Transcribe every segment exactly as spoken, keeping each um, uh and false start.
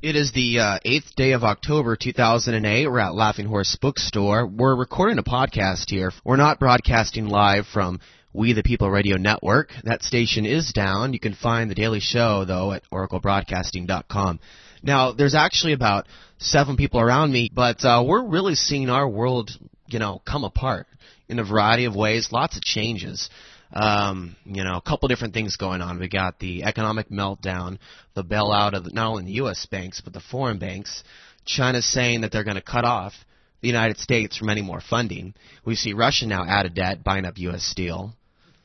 It is the uh, eighth day of October, two thousand eight. We're at Laughing Horse Bookstore. We're recording a podcast here. We're not broadcasting live from We the People Radio Network. That station is down. You can find the Daily Show, though, at oracle broadcasting dot com. Now, there's actually about seven people around me, but uh, we're really seeing our world, you know, come apart in a variety of ways, lots of changes. Um, you know, a couple different things going on. We got the economic meltdown, the bailout of the, not only the U S banks, but the foreign banks. China's saying that they're going to cut off the United States from any more funding. We see Russia now out of debt, buying up U S steel.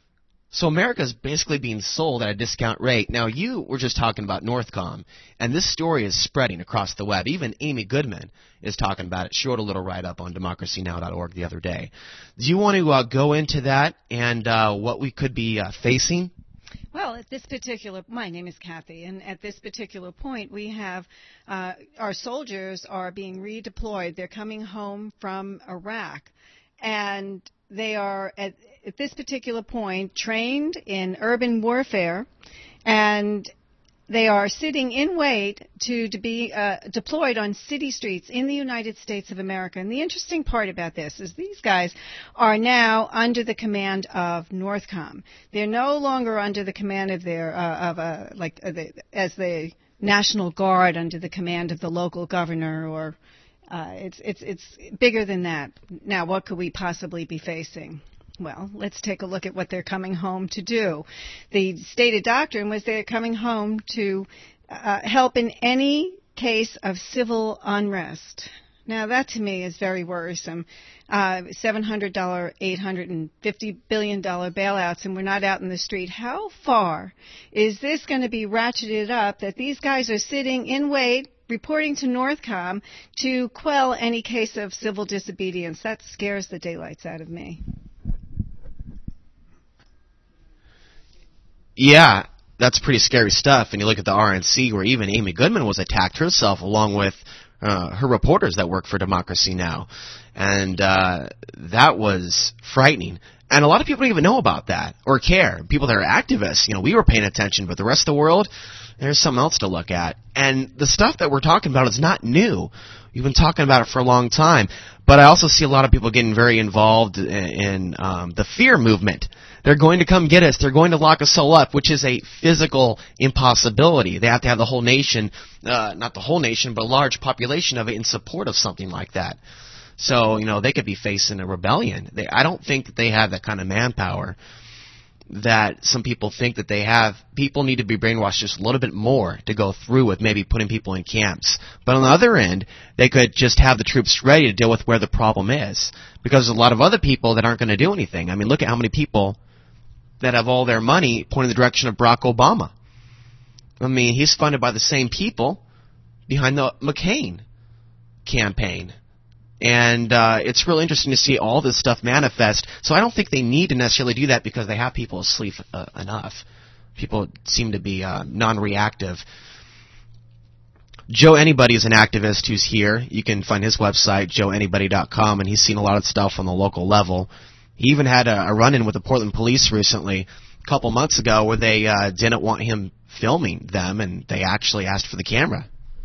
So America's basically being sold at a discount rate. Now, you were just talking about Northcom, and this story is spreading across the web. Even Amy Goodman is talking about it. She wrote a little write-up on democracy now dot org the other day. Do you want to uh, go into that and uh, what we could be uh, facing? Well, at this particular, my name is Kathy, and at this particular point, we have uh, our soldiers are being redeployed. They're coming home from Iraq, and they are at, at this particular point trained in urban warfare, and they are sitting in wait to, to be uh, deployed on city streets in the United States of America. And the interesting part about this is these guys are now under the command of Northcom. They're no longer under the command of their uh, of uh, like uh, the, as the National Guard under the command of the local governor or. Uh, it's it's it's bigger than that. Now, what could we possibly be facing? Well, let's take a look at what they're coming home to do. The stated doctrine was they're coming home to uh, help in any case of civil unrest. Now, that to me is very worrisome. Uh, seven hundred dollars, eight hundred fifty billion dollars bailouts, and we're not out in the street. How far is this going to be ratcheted up that these guys are sitting in wait, reporting to Northcom to quell any case of civil disobedience? That scares the daylights out of me. Yeah, that's pretty scary stuff. And you look at the R N C, where even Amy Goodman was attacked herself, along with uh, her reporters that work for Democracy Now! And uh, that was frightening. And a lot of people don't even know about that or care. People that are activists, you know, we were paying attention, but the rest of the world, there's something else to look at. And the stuff that we're talking about is not new. We've been talking about it for a long time. But I also see a lot of people getting very involved in, in um, the fear movement. They're going to come get us. They're going to lock us all up, which is a physical impossibility. They have to have the whole nation, uh, not the whole nation, but a large population of it in support of something like that. So, you know, they could be facing a rebellion. They, I don't think that they have that kind of manpower that some people think that they have. People need to be brainwashed just a little bit more to go through with maybe putting people in camps. But on the other end, they could just have the troops ready to deal with where the problem is. Because there's a lot of other people that aren't going to do anything. I mean, look at how many people that have all their money pointing in the direction of Barack Obama. I mean, he's funded by the same people behind the McCain campaign. And uh, it's real interesting to see all this stuff manifest. So I don't think they need to necessarily do that because they have people asleep uh, enough. People seem to be uh, non-reactive. Joe Anybody is an activist who's here. You can find his website, joe anybody dot com, and he's seen a lot of stuff on the local level. He even had a, a run-in with the Portland police recently, a couple months ago, where they uh, didn't want him filming them, and they actually asked for the camera.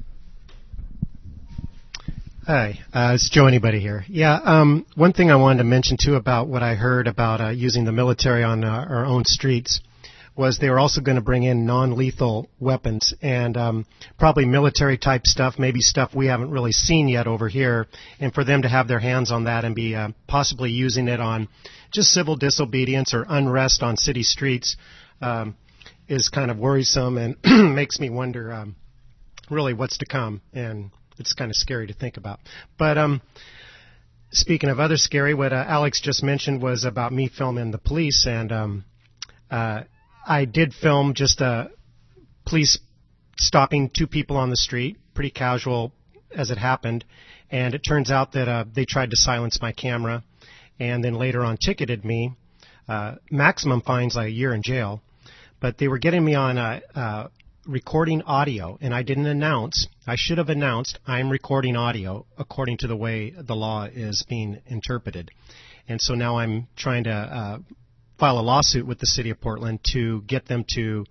Hi, uh, it's Joe Anybody here. Yeah, um, one thing I wanted to mention, too, about what I heard about uh, using the military on uh, our own streets was they were also going to bring in non-lethal weapons and um, probably military-type stuff, maybe stuff we haven't really seen yet over here, and for them to have their hands on that and be uh, possibly using it on just civil disobedience or unrest on city streets um, is kind of worrisome and makes me wonder um, really what's to come, and it's kind of scary to think about. But um, speaking of other scary, what uh, Alex just mentioned was about me filming the police, and um, uh, I did film just uh, police stopping two people on the street, pretty casual as it happened, and it turns out that uh, they tried to silence my camera and then later on ticketed me. Uh, maximum fines, like a year in jail, but they were getting me on uh, uh, recording audio, and I didn't announce. I should have announced I'm recording audio according to the way the law is being interpreted. And so now I'm trying to uh, file a lawsuit with the city of Portland to get them to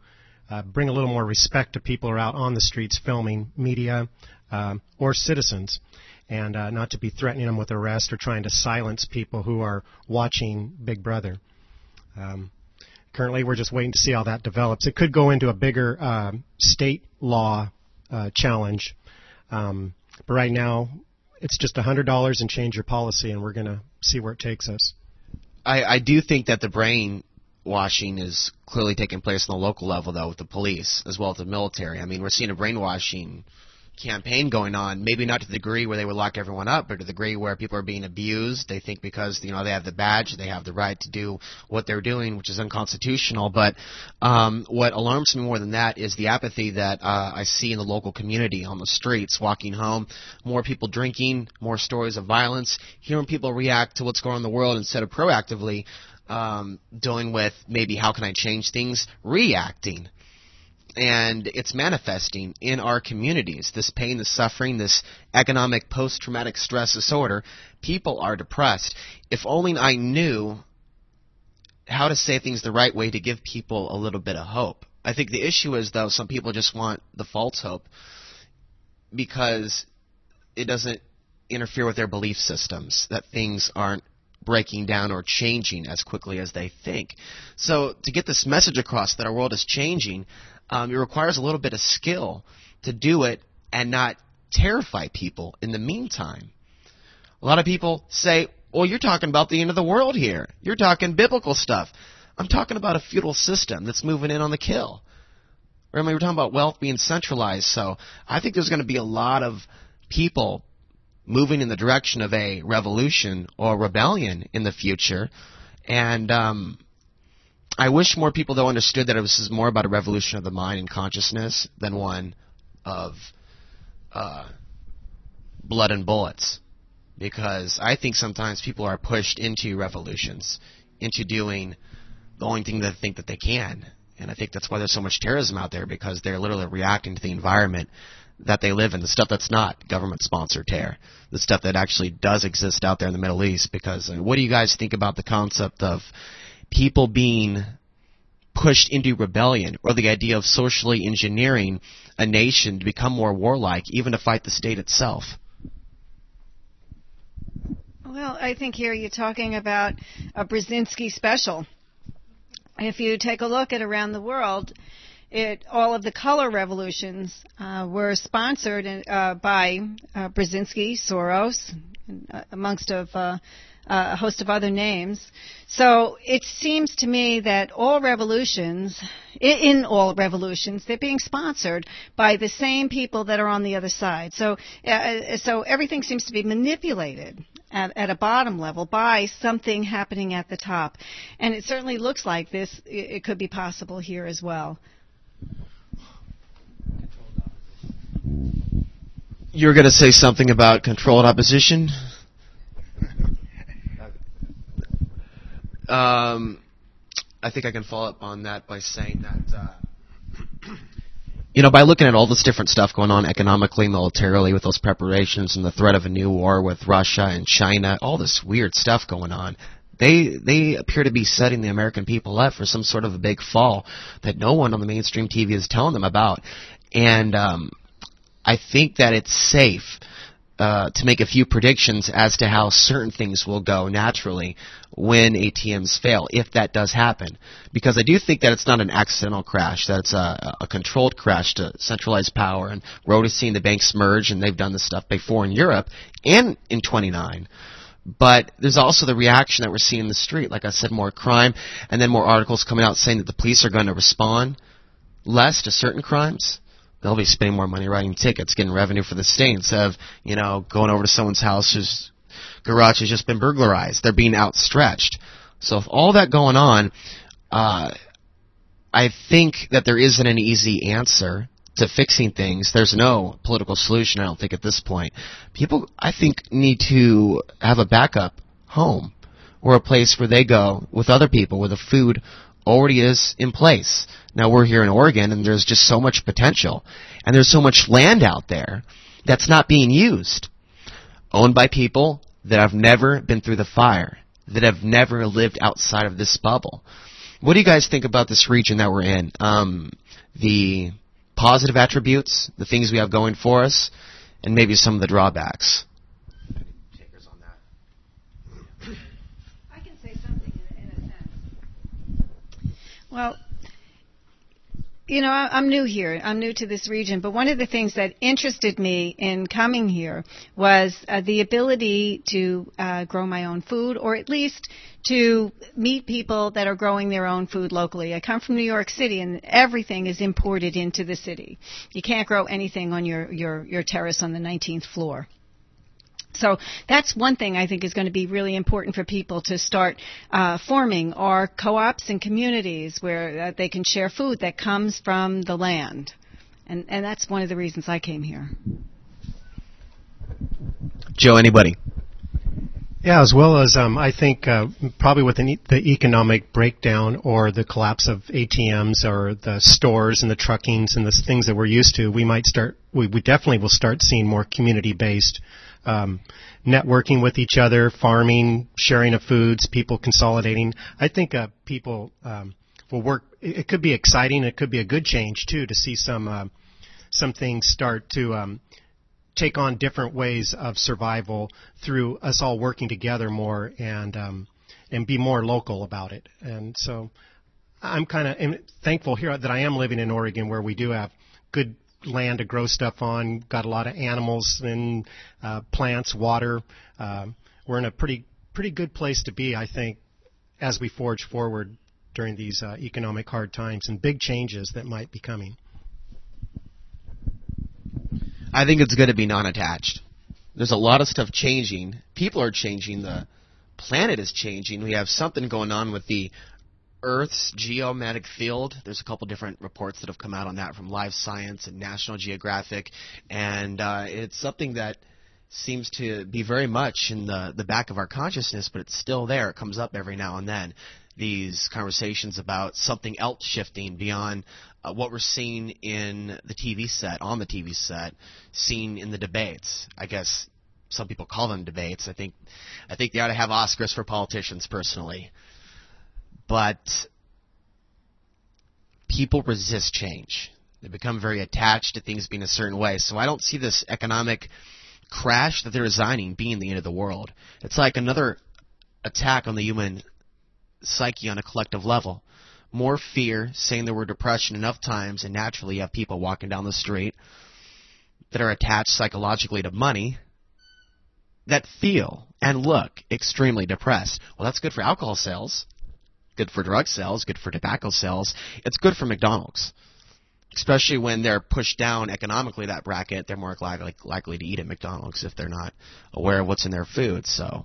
uh, bring a little more respect to people who are out on the streets filming, media um, or citizens, and uh, not to be threatening them with arrest or trying to silence people who are watching Big Brother. Um, currently, we're just waiting to see how that develops. It could go into a bigger uh, state law uh, challenge, um, but right now it's just one hundred dollars and change your policy, and we're going to see where it takes us. I, I do think that the brainwashing is clearly taking place on the local level, though, with the police as well as the military. I mean, we're seeing a brainwashing campaign going on, maybe not to the degree where they would lock everyone up, but to the degree where people are being abused. They think because, you know, they have the badge, they have the right to do what they're doing, which is unconstitutional. But um, what alarms me more than that is the apathy that uh, I see in the local community on the streets, walking home, more people drinking, more stories of violence, hearing people react to what's going on in the world instead of proactively um, dealing with maybe how can I change things, reacting. And it's manifesting in our communities, this pain, this suffering, this economic post-traumatic stress disorder. People are depressed. If only I knew how to say things the right way to give people a little bit of hope. I think the issue is, though, some people just want the false hope because it doesn't interfere with their belief systems, that things aren't breaking down or changing as quickly as they think. So to get this message across that our world is changing, Um, it requires a little bit of skill to do it and not terrify people in the meantime. A lot of people say, well, you're talking about the end of the world here. You're talking biblical stuff. I'm talking about a feudal system that's moving in on the kill. Remember, we were talking about wealth being centralized. So I think there's going to be a lot of people moving in the direction of a revolution or rebellion in the future. And um I wish more people, though, understood that it was more about a revolution of the mind and consciousness than one of uh, blood and bullets. Because I think sometimes people are pushed into revolutions, into doing the only thing that they think that they can. And I think that's why there's so much terrorism out there, because they're literally reacting to the environment that they live in, the stuff that's not government-sponsored terror, the stuff that actually does exist out there in the Middle East. Because uh, what do you guys think about the concept of people being pushed into rebellion, or the idea of socially engineering a nation to become more warlike, even to fight the state itself? Well, I think here you're talking about a Brzezinski special. If you take a look at around the world, it all of the color revolutions uh, were sponsored uh, by uh, Brzezinski, Soros, uh, amongst of uh, Uh, a host of other names. So it seems to me that all revolutions, in, in all revolutions, they're being sponsored by the same people that are on the other side. So, uh, so everything seems to be manipulated at, at a bottom level by something happening at the top. And it certainly looks like this, it, it could be possible here as well. You're going to say something about controlled opposition? Um, I think I can follow up on that by saying that, uh, you know, by looking at all this different stuff going on economically, militarily, with those preparations and the threat of a new war with Russia and China, all this weird stuff going on, they they appear to be setting the American people up for some sort of a big fall that no one on the mainstream T V is telling them about. And um, I think that it's safe Uh, to make a few predictions as to how certain things will go naturally when A T Ms fail, if that does happen. Because I do think that it's not an accidental crash, that it's a, a controlled crash to centralized power. And we're already seeing the banks merge, and they've done this stuff before in Europe and in twenty-nine. But there's also the reaction that we're seeing in the street. Like I said, more crime, and then more articles coming out saying that the police are going to respond less to certain crimes. They'll be spending more money writing tickets, getting revenue for the state, instead of, you know, going over to someone's house whose garage has just been burglarized. They're being outstretched. So with all that going on, uh, I think that there isn't an easy answer to fixing things. There's no political solution, I don't think, at this point. People, I think, need to have a backup home or a place where they go with other people where the food already is in place. Now, we're here in Oregon, and there's just so much potential. And there's so much land out there that's not being used, owned by people that have never been through the fire, that have never lived outside of this bubble. What do you guys think about this region that we're in? Um, the positive attributes, the things we have going for us, and maybe some of the drawbacks. I can say something in, in a sense. Well, you know, I'm new here. I'm new to this region. But one of the things that interested me in coming here was uh, the ability to uh, grow my own food, or at least to meet people that are growing their own food locally. I come from New York City, and everything is imported into the city. You can't grow anything on your, your, your terrace on the nineteenth floor. So that's one thing I think is going to be really important for people to start uh, forming, are co-ops and communities where uh, they can share food that comes from the land. And, and that's one of the reasons I came here. Joe, anybody? Yeah, as well as um, I think uh, probably with the, the economic breakdown or the collapse of A T Ms or the stores and the truckings and the things that we're used to, we might start, we, we definitely will start seeing more community-based um, networking with each other, farming, sharing of foods, people consolidating. I think uh, people um, will work. It, it could be exciting. It could be a good change too to see some uh, some things start to um, take on different ways of survival through us all working together more and um, and be more local about it. And so I'm kind of thankful here that I am living in Oregon, where we do have good land to grow stuff on, got a lot of animals and uh, plants, water. Uh, we're in a pretty pretty good place to be, I think, as we forge forward during these uh, economic hard times and big changes that might be coming. I think it's going to be non-attached. There's a lot of stuff changing. People are changing. The planet is changing. We have something going on with the Earth's geomagnetic field. There's a couple different reports that have come out on that from Live Science and National Geographic, and uh, it's something that seems to be very much in the, the back of our consciousness, but it's still there. It comes up every now and then. These conversations about something else shifting beyond uh, what we're seeing in the T V set, on the T V set, seen in the debates. I guess some people call them debates. I think I think they ought to have Oscars for politicians, personally. But people resist change. They become very attached to things being a certain way. So I don't see this economic crash that they're designing being the end of the world. It's like another attack on the human psyche on a collective level. More fear, saying the word depression enough times, and naturally you have people walking down the street that are attached psychologically to money that feel and look extremely depressed. Well, that's good for alcohol sales. Good for drug sales, good for tobacco sales. It's good for McDonald's, especially when they're pushed down economically, that bracket. They're more likely, likely to eat at McDonald's if they're not aware of what's in their food. So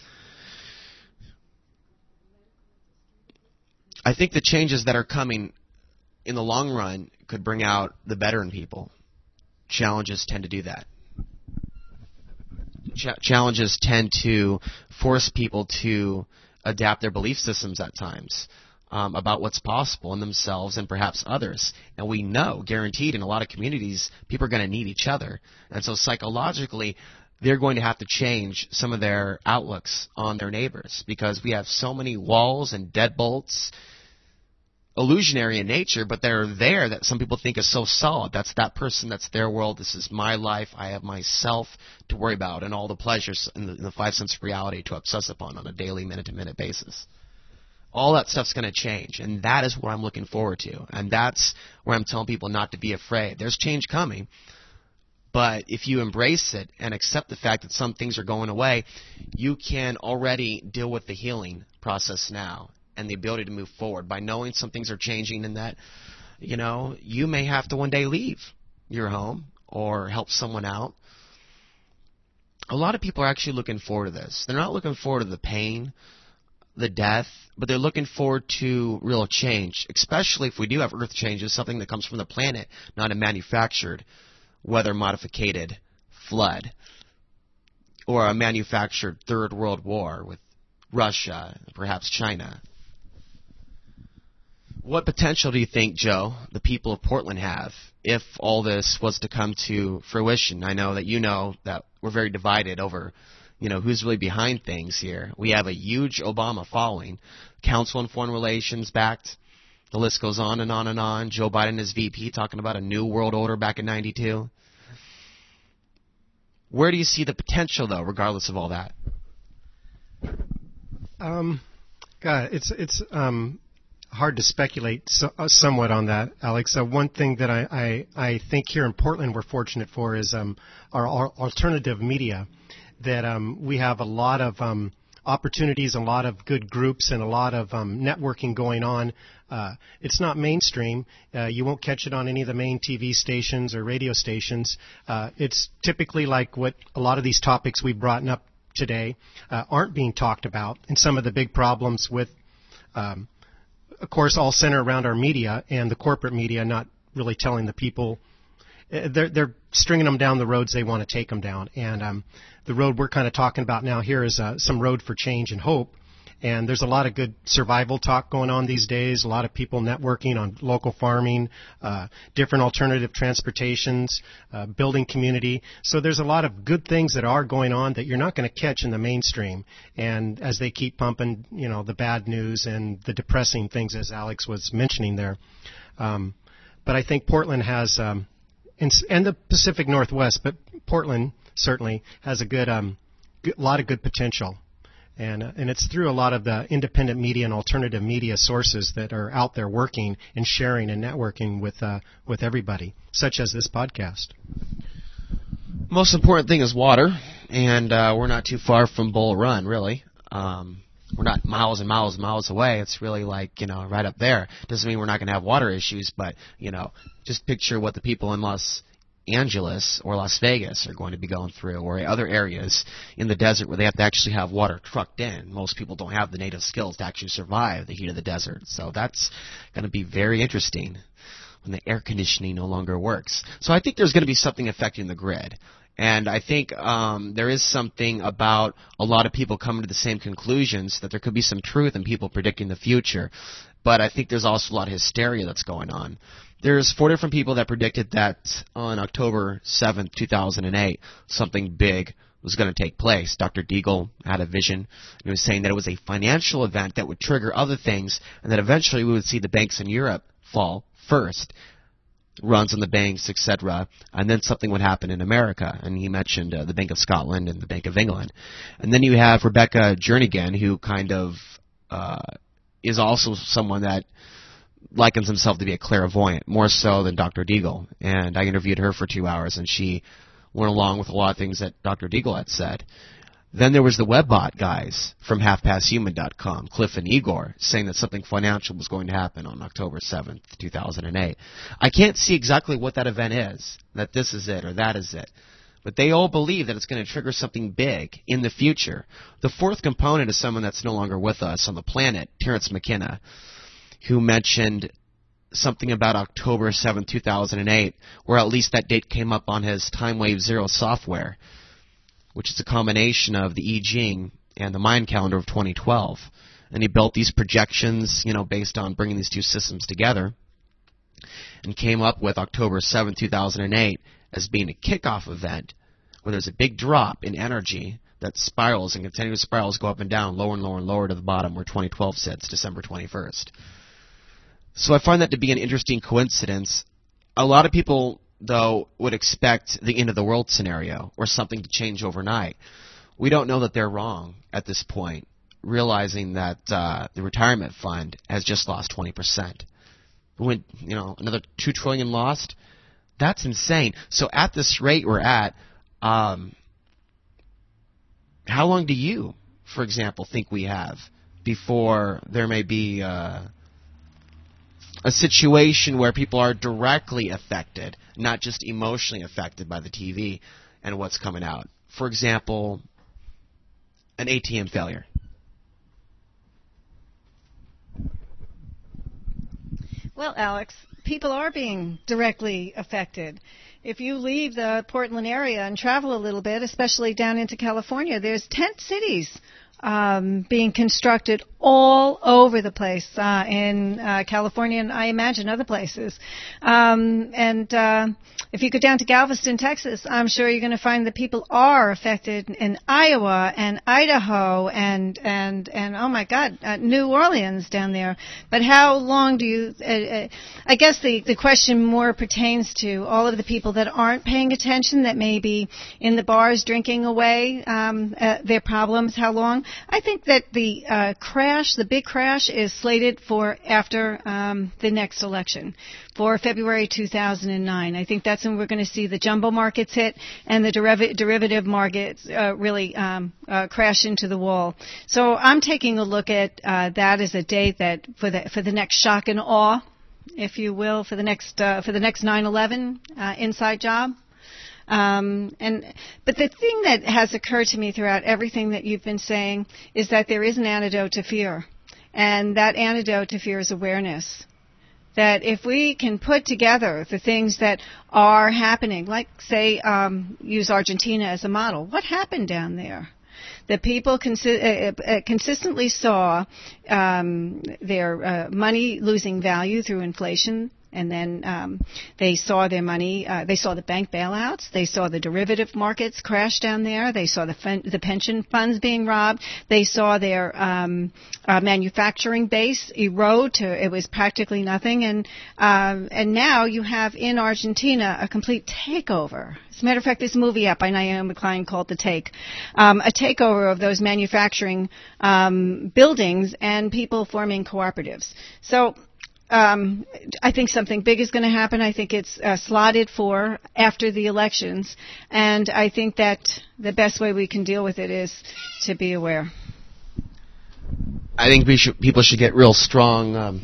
I think the changes that are coming in the long run could bring out the better in people. Challenges tend to do that. Ch- challenges tend to force people to adapt their belief systems at times um, about what's possible in themselves and perhaps others. And we know, guaranteed, in a lot of communities, people are going to need each other. And so psychologically, they're going to have to change some of their outlooks on their neighbors, because we have so many walls and deadbolts, illusionary in nature, but they're there that some people think is so solid. That's that person, that's their world, this is my life, I have myself to worry about, and all the pleasures in the, in the five senses of reality to obsess upon on a daily, minute-to-minute basis. All that stuff's going to change, and that is what I'm looking forward to, and that's where I'm telling people not to be afraid. There's change coming, but if you embrace it and accept the fact that some things are going away, you can already deal with the healing process now and the ability to move forward by knowing some things are changing, and that, you know, you may have to one day leave your home or help someone out. A lot of people are actually looking forward to this. They're not looking forward to the pain, the death, but they're looking forward to real change, especially if we do have earth changes, something that comes from the planet, not a manufactured, weather-modificated flood or a manufactured third world war with Russia, perhaps China. What potential do you think, Joe, the people of Portland have if all this was to come to fruition? I know that you know that we're very divided over, you know, who's really behind things here. We have a huge Obama following, Council on Foreign Relations backed, The list goes on and on and on. Joe Biden as V P talking about a new world order back in ninety-two. Where do you see the potential, though, regardless of all that? Um, God, it's it's um hard to speculate so, uh, somewhat on that, Alex. Uh, one thing that I, I I think here in Portland we're fortunate for is um our, our alternative media, that um we have a lot of um opportunities, a lot of good groups, and a lot of um, networking going on. Uh, it's not mainstream. Uh, you won't catch it on any of the main T V stations or radio stations. Uh, it's typically like what a lot of these topics we've brought up today uh, aren't being talked about, and some of the big problems with, um, of course, all center around our media and the corporate media not really telling the people. They're, they're stringing them down the roads they want to take them down. And um, the road we're kind of talking about now here is uh, some road for change and hope. And there's a lot of good survival talk going on these days, a lot of people networking on local farming, uh, different alternative transportations, uh, building community. So there's a lot of good things that are going on that you're not going to catch in the mainstream. And as they keep pumping, you know, the bad news and the depressing things, as Alex was mentioning there. Um, but I think Portland has... Um, And, and the Pacific Northwest, but Portland certainly has a good, um, good lot of good potential, and uh, and it's through a lot of the independent media and alternative media sources that are out there working and sharing and networking with uh, with everybody, such as this podcast. Most important thing is water, and uh, we're not too far from Bull Run, really. Um, We're not miles and miles and miles away. It's really like, you know, right up there. Doesn't mean we're not going to have water issues, but, you know, just picture what the people in Los Angeles or Las Vegas are going to be going through, or other areas in the desert where they have to actually have water trucked in. Most people don't have the native skills to actually survive the heat of the desert. So that's going to be very interesting when the air conditioning no longer works. So I think there's going to be something affecting the grid. And I think um, there is something about a lot of people coming to the same conclusions, that there could be some truth in people predicting the future. But I think there's also a lot of hysteria that's going on. There's four different people that predicted that on October seventh, two thousand eight, something big was going to take place. Doctor Deagle had a vision, and he was saying that it was a financial event that would trigger other things, and that eventually we would see the banks in Europe fall first. Runs on the banks, et cetera, and then something would happen in America. And he mentioned uh, the Bank of Scotland and the Bank of England. And then you have Rebecca Jernigan, who kind of uh, is also someone that likens himself to be a clairvoyant, more so than Doctor Deagle. And I interviewed her for two hours, and she went along with a lot of things that Doctor Deagle had said. Then there was the Webbot guys from half past human dot com, Cliff and Igor, saying that something financial was going to happen on October seventh, two thousand eight. I can't see exactly what that event is, that this is it or that is it. But they all believe that it's going to trigger something big in the future. The fourth component is someone that's no longer with us on the planet, Terrence McKenna, who mentioned something about October seventh, two thousand eight, where at least that date came up on his TimeWave Zero software, which is a combination of the I Ching and the Mind Calendar of twenty twelve. And he built these projections, you know, based on bringing these two systems together, and came up with October seventh, two thousand eight as being a kickoff event where there's a big drop in energy that spirals, and continuous spirals go up and down, lower and lower and lower to the bottom, where twenty twelve sits, December twenty-first. So I find that to be an interesting coincidence. A lot of people, though, would expect the end of the world scenario or something to change overnight. We don't know that they're wrong at this point, realizing that uh, the retirement fund has just lost twenty percent. When, you know, another two trillion dollars lost, that's insane. So at this rate we're at, um, how long do you, for example, think we have before there may be uh, a situation where people are directly affected, not just emotionally affected by the T V and what's coming out? For example, an A T M failure. Well, Alex, people are being directly affected. If you leave the Portland area and travel a little bit, especially down into California, there's tent cities um, being constructed all over the place uh, in uh, California and I imagine other places. Um, and uh, if you go down to Galveston, Texas, I'm sure you're going to find that people are affected in Iowa and Idaho and and and oh my God, uh, New Orleans down there. But how long do you? Uh, uh, I guess the the question more pertains to all of the people that aren't paying attention, that may be in the bars drinking away um, uh, their problems. How long? I think that the uh, crash, the big crash, is slated for after um, the next election, for February two thousand nine. I think that's when we're going to see the jumbo markets hit and the deriv- derivative markets uh, really um, uh, crash into the wall. So I'm taking a look at uh, that as a date that for the for the next shock and awe, if you will, for the next uh, for the next nine eleven uh, inside job. Um, and but the thing that has occurred to me throughout everything that you've been saying is that there is an antidote to fear, and that antidote to fear is awareness. That if we can put together the things that are happening, like say um, use Argentina as a model, what happened down there? The people consi- uh, uh, consistently saw um, their uh, money losing value through inflation. And then um, they saw their money, uh, they saw the bank bailouts, they saw the derivative markets crash down there, they saw the, fen- the pension funds being robbed, they saw their um, uh, manufacturing base erode to, it was practically nothing, and um, and now you have in Argentina a complete takeover. As a matter of fact, this movie up by Naomi Klein called The Take, um, a takeover of those manufacturing um, buildings and people forming cooperatives. So Um, I think something big is going to happen. I think it's uh, slotted for after the elections, and I think that the best way we can deal with it is to be aware. I think we should, people should get real strong um,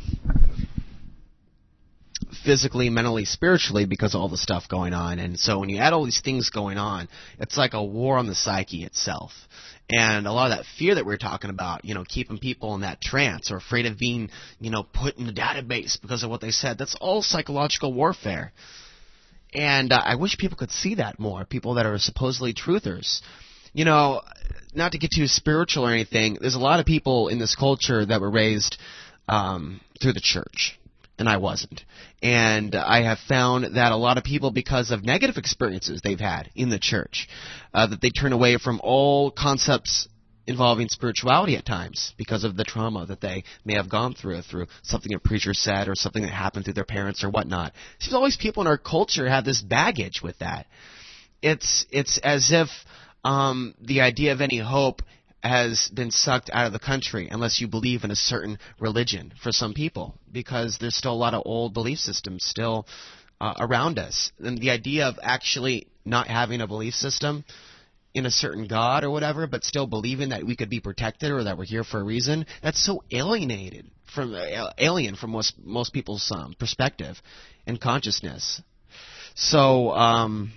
physically, mentally, spiritually because of all the stuff going on. And so when you add all these things going on, it's like a war on the psyche itself. And a lot of that fear that we we're talking about, you know, keeping people in that trance or afraid of being, you know, put in the database because of what they said, that's all psychological warfare. And uh, I wish people could see that more, people that are supposedly truthers. You know, not to get too spiritual or anything, there's a lot of people in this culture that were raised um, through the church. And I wasn't. And I have found that a lot of people, because of negative experiences they've had in the church, uh, that they turn away from all concepts involving spirituality at times because of the trauma that they may have gone through, through something a preacher said or something that happened through their parents or whatnot. There's always people in our culture have this baggage with that. It's, it's as if um, the idea of any hope has been sucked out of the country unless you believe in a certain religion for some people, because there's still a lot of old belief systems still uh, around us. And the idea of actually not having a belief system in a certain God or whatever, but still believing that we could be protected or that we're here for a reason, that's so alienated from uh, alien from most most people's um, perspective and consciousness. So um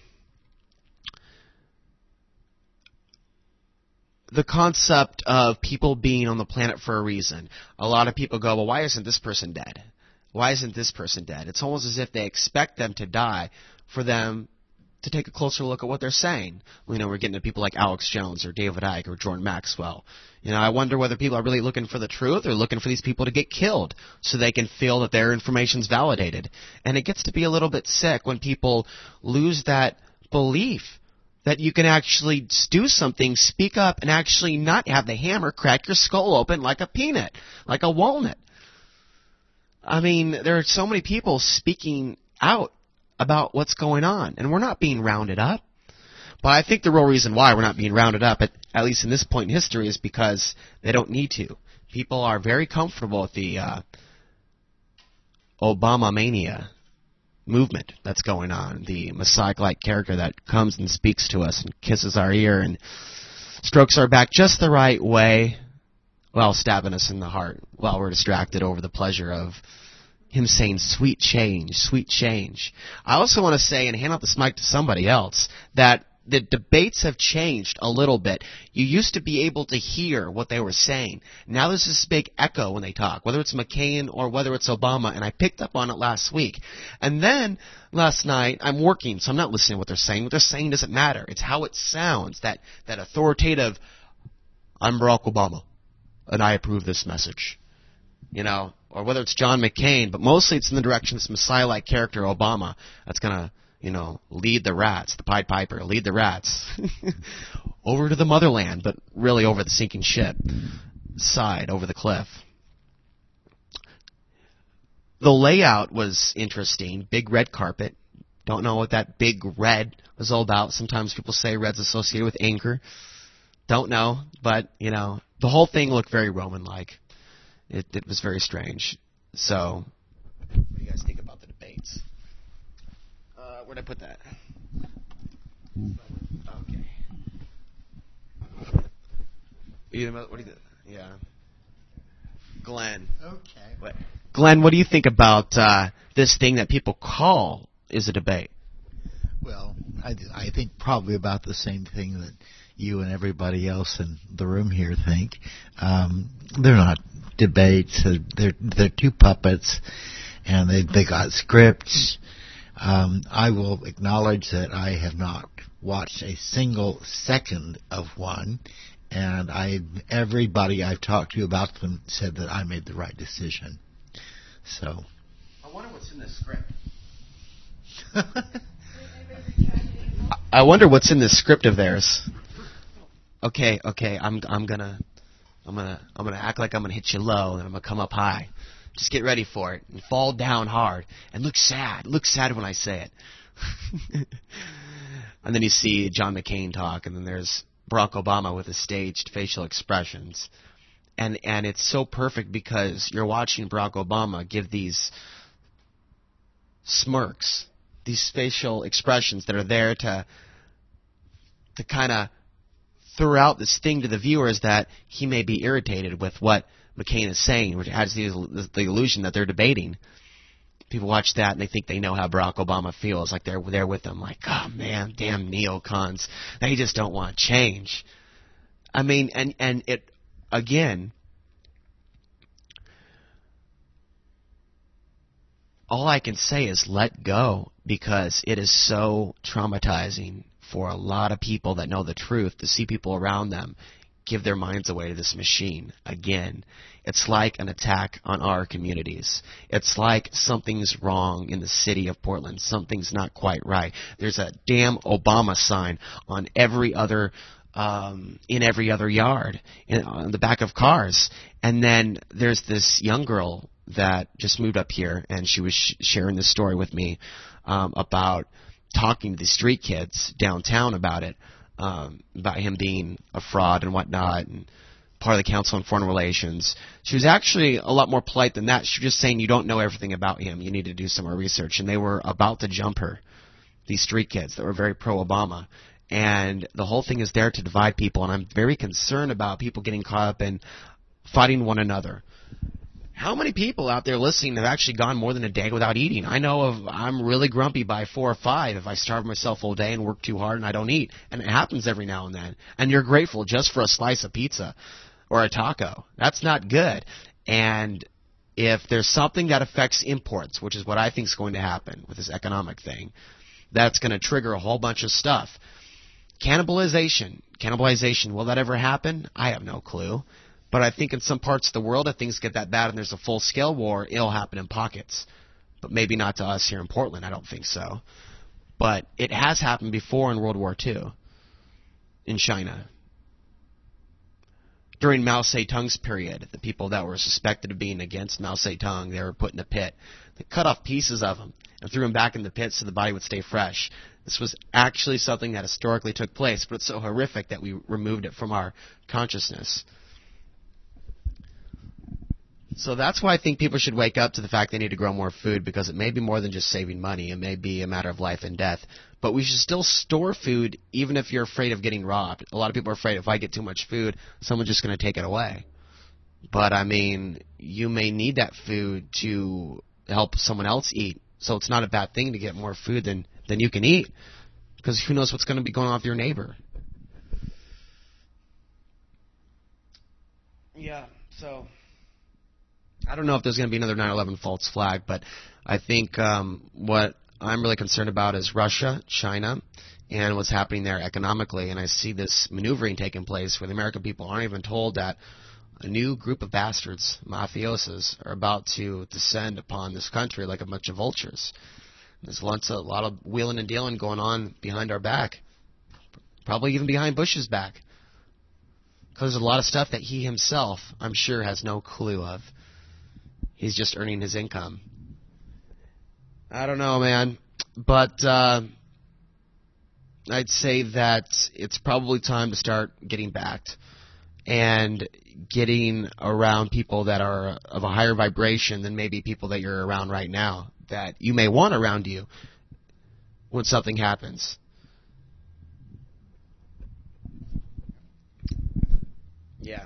the concept of people being on the planet for a reason. A lot of people go, well, why isn't this person dead? Why isn't this person dead? It's almost as if they expect them to die for them to take a closer look at what they're saying. You know, we're getting to people like Alex Jones or David Icke or Jordan Maxwell. You know, I wonder whether people are really looking for the truth or looking for these people to get killed so they can feel that their information's validated. And it gets to be a little bit sick when people lose that belief that you can actually do something, speak up, and actually not have the hammer crack your skull open like a peanut, like a walnut. I mean, there are so many people speaking out about what's going on, and we're not being rounded up. But I think the real reason why we're not being rounded up, at, at least in this point in history, is because they don't need to. People are very comfortable with the uh, Obama mania movement that's going on, the Messiah-like character that comes and speaks to us and kisses our ear and strokes our back just the right way while stabbing us in the heart while we're distracted over the pleasure of him saying sweet change, sweet change. I also want to say, and hand out this mic to somebody else, that the debates have changed a little bit. You used to be able to hear what they were saying. Now there's this big echo when they talk, whether it's McCain or whether it's Obama, and I picked up on it last week. And then last night, I'm working, so I'm not listening to what they're saying. What they're saying doesn't matter. It's how it sounds, that, that authoritative, I'm Barack Obama, and I approve this message. You know, or whether it's John McCain, but mostly it's in the direction of this Messiah-like character, Obama, that's going to, you know, lead the rats, the Pied Piper, lead the rats over to the motherland, but really over the sinking ship side, over the cliff. The layout was interesting. Big red carpet. Don't know what that big red was all about. Sometimes people say red's associated with anger. Don't know, but, you know, the whole thing looked very Roman-like. It, it was very strange. So, what do you guys think about the debates? Uh, where'd I put that? Okay. You know, what do you? Yeah. Glenn. Okay. What? Glenn, what do you think about uh, this thing that people call is a debate? Well, I, I think probably about the same thing that you and everybody else in the room here think. Um, they're not debates. They're they're two puppets, and they they got scripts. Um, I will acknowledge that I have not watched a single second of one, and I everybody I've talked to about them said that I made the right decision. So. I wonder what's in this script. I wonder what's in this script of theirs. Okay, okay, I'm I'm gonna I'm gonna I'm gonna act like I'm gonna hit you low and I'm gonna come up high. Just get ready for it and fall down hard and look sad. Look sad when I say it. And then you see John McCain talk, and then there's Barack Obama with his staged facial expressions. And and it's so perfect because you're watching Barack Obama give these smirks, these facial expressions that are there to to kind of throw out this thing to the viewers that he may be irritated with what McCain is saying, which adds the, the illusion that they're debating. People watch that and they think they know how Barack Obama feels, like they're there with them, like, oh man, damn neocons, they just don't want change. I mean, and and it again. All I can say is let go, because it is so traumatizing for a lot of people that know the truth to see people around them give their minds away to this machine again. It's like an attack on our communities. It's like something's wrong in the city of Portland. Something's not quite right. There's a damn Obama sign on every other um, in every other yard, in, on the back of cars. And then there's this young girl that just moved up here, and she was sh- sharing this story with me um, about talking to the street kids downtown about it, um, about him being a fraud and whatnot, and part of the Council on Foreign Relations. She was actually a lot more polite than that. She was just saying, you don't know everything about him. You need to do some more research. And they were about to jump her, these street kids that were very pro-Obama. And the whole thing is there to divide people, and I'm very concerned about people getting caught up in fighting one another. How many people out there listening have actually gone more than a day without eating? I know of, I'm really grumpy by four or five if I starve myself all day and work too hard and I don't eat. And it happens every now and then. And you're grateful just for a slice of pizza or a taco. That's not good. And if there's something that affects imports, which is what I think is going to happen with this economic thing, that's going to trigger a whole bunch of stuff. Cannibalization. Cannibalization, will that ever happen? I have no clue. But I think in some parts of the world, if things get that bad and there's a full-scale war, it'll happen in pockets. But maybe not to us here in Portland. I don't think so. But it has happened before in World War Two in China. During Mao Zedong's period, the people that were suspected of being against Mao Zedong, they were put in a pit. They cut off pieces of them and threw them back in the pit so the body would stay fresh. This was actually something that historically took place, but it's so horrific that we removed it from our consciousness. So that's why I think people should wake up to the fact they need to grow more food, because it may be more than just saving money. It may be a matter of life and death. But we should still store food even if you're afraid of getting robbed. A lot of people are afraid if I get too much food, someone's just going to take it away. But, I mean, you may need that food to help someone else eat. So it's not a bad thing to get more food than, than you can eat, because who knows what's going to be going on with your neighbor. Yeah, so I don't know if there's going to be another nine eleven false flag, but I think um, what I'm really concerned about is Russia, China, and what's happening there economically. And I see this maneuvering taking place where the American people aren't even told that a new group of bastards, mafiosos, are about to descend upon this country like a bunch of vultures. There's lots of, a lot of wheeling and dealing going on behind our back, probably even behind Bush's back, because there's a lot of stuff that he himself, I'm sure, has no clue of. He's just earning his income. I don't know, man, but uh, I'd say that it's probably time to start getting backed and getting around people that are of a higher vibration than maybe people that you're around right now, that you may want around you when something happens. Yeah.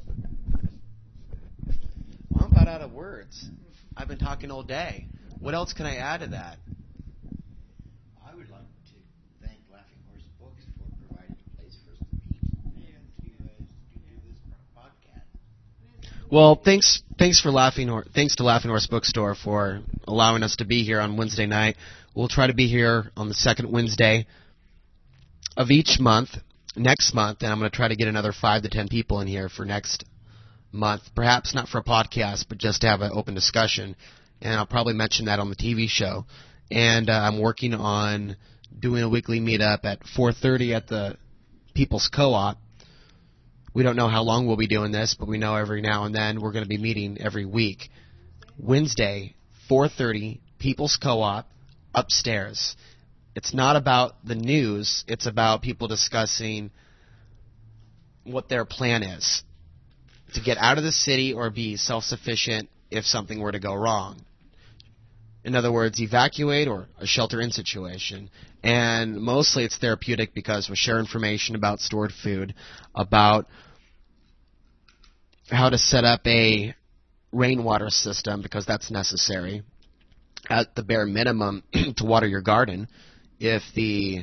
Well, I'm about out of words. I've been talking all day. What else can I add to that? I would like to thank Laughing Horse Books for providing a place for us to meet and to, uh, to do this podcast. Well, thanks thanks for Laughing Horse, thanks to Laughing Horse Bookstore for allowing us to be here on Wednesday night. We'll try to be here on the second Wednesday of each month. Next month, and I'm going to try to get another five to ten people in here for next month. Perhaps not for a podcast, but just to have an open discussion. And I'll probably mention that on the T V show. And uh, I'm working on doing a weekly meetup at four thirty at the People's Co-op. We don't know how long we'll be doing this, but we know every now and then we're going to be meeting every week. Wednesday, four thirty, People's Co-op, upstairs. It's not about the news. It's about people discussing what their plan is to get out of the city or be self-sufficient if something were to go wrong. In other words, evacuate or a shelter-in situation. And mostly it's therapeutic because we share information about stored food, about how to set up a rainwater system because that's necessary, at the bare minimum, to water your garden if the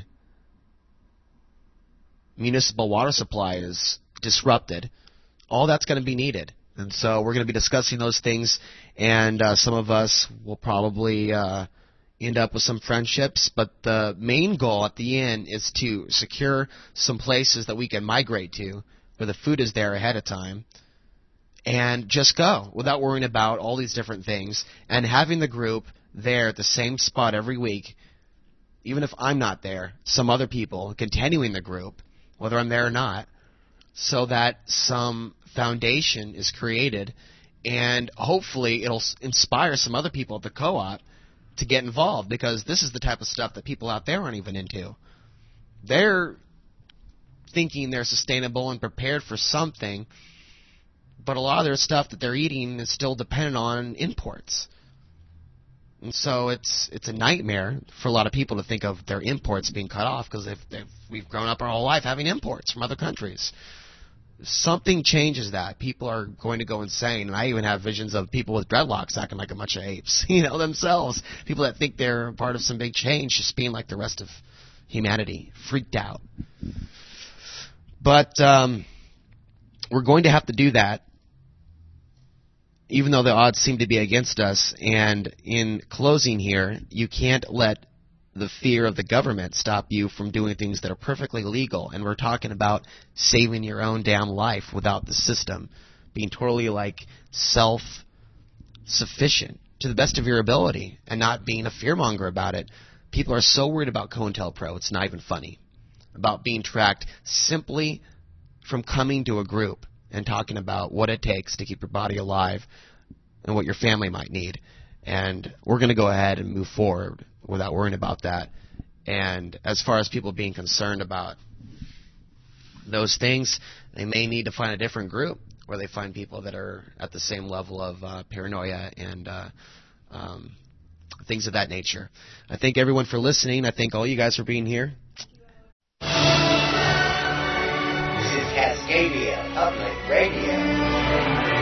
municipal water supply is disrupted. All that's going to be needed. And so we're going to be discussing those things, and uh, some of us will probably uh, end up with some friendships. But the main goal at the end is to secure some places that we can migrate to where the food is there ahead of time and just go without worrying about all these different things, and having the group there at the same spot every week, even if I'm not there, some other people continuing the group, whether I'm there or not, so that some foundation is created, and hopefully it'll inspire some other people at the co-op to get involved, because this is the type of stuff that people out there aren't even into. They're thinking they're sustainable and prepared for something, but a lot of their stuff that they're eating is still dependent on imports. And so it's it's a nightmare for a lot of people to think of their imports being cut off, because they've, they've, we've grown up our whole life having imports from other countries. Something changes that. People are going to go insane. And I even have visions of people with dreadlocks acting like a bunch of apes, you know, themselves. People that think they're part of some big change just being like the rest of humanity, freaked out. But um, we're going to have to do that, even though the odds seem to be against us. And in closing here, you can't let the fear of the government stop you from doing things that are perfectly legal. And we're talking about saving your own damn life without the system, being totally like self-sufficient to the best of your ability and not being a fearmonger about it. People are so worried about COINTELPRO, it's not even funny, about being tracked simply from coming to a group and talking about what it takes to keep your body alive and what your family might need. And we're going to go ahead and move forward without worrying about that. And as far as people being concerned about those things, they may need to find a different group where they find people that are at the same level of uh, paranoia and uh, um, things of that nature. I thank everyone for listening. I thank all you guys for being here. This is Cascadia Public Radio.